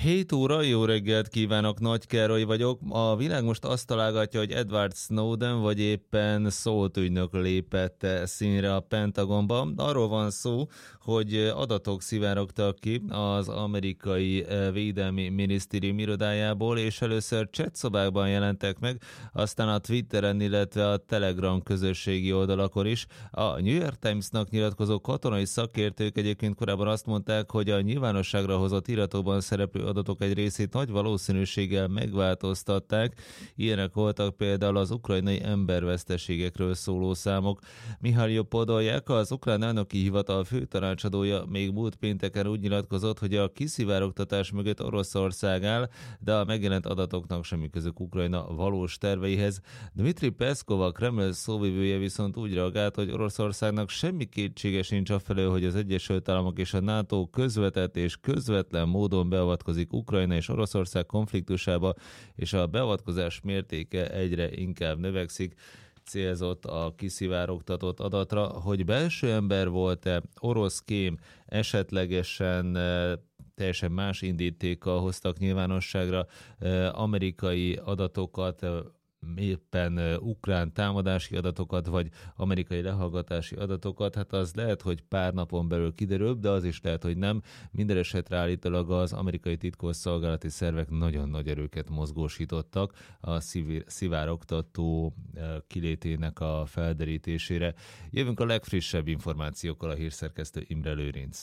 7 óra, jó reggelt kívánok, Nagy Károly vagyok. A világ most azt találgatja, hogy Edward Snowden vagy éppen Salt ügynök lépett színre a Pentagonba. Arról van szó, hogy adatok szivárogtak ki az amerikai védelmi minisztérium irodájából, és először chatszobákban jelentek meg, aztán a Twitteren, illetve a Telegram közösségi oldalakon is. A New York Times-nak nyilatkozó katonai szakértők egyébként korábban azt mondták, hogy a nyilvánosságra hozott iratokban szereplő adatok egy részét nagy valószínűséggel megváltoztatták. Ilyenek voltak például az ukrajnai emberveszteségekről szóló számok. Mihály Podolyak, az ukrán elnöki hivatal főtanácsadója még múlt pénteken úgy nyilatkozott, hogy a kiszivárogtatás mögött Oroszország áll, de a megjelent adatoknak semmi közük Ukrajna valós terveihez. Dmitri Peszkov, a Kreml szóvivője viszont úgy reagált, hogy Oroszországnak semmi kétsége sincs afelől, hogy az Egyesült Államok és a NATO közvetett és közvetlen módon beavatkozik Ukrajna és Oroszország konfliktusába, és a beavatkozás mértéke egyre inkább növekszik. Célzott a kiszivárogtatott adatra, hogy belső ember volt-e, orosz kém, esetlegesen teljesen más indítékkal hoztak nyilvánosságra amerikai adatokat, éppen ukrán támadási adatokat, vagy amerikai lehallgatási adatokat, hát az lehet, hogy pár napon belül kiderül, de az is lehet, hogy nem. Minden esetre állítólag az amerikai titkosszolgálati szervek nagyon nagy erőket mozgósítottak a szivárogtató kilétének a felderítésére. Jövünk a legfrissebb információkkal, a hírszerkesztő Imre Lőrinc.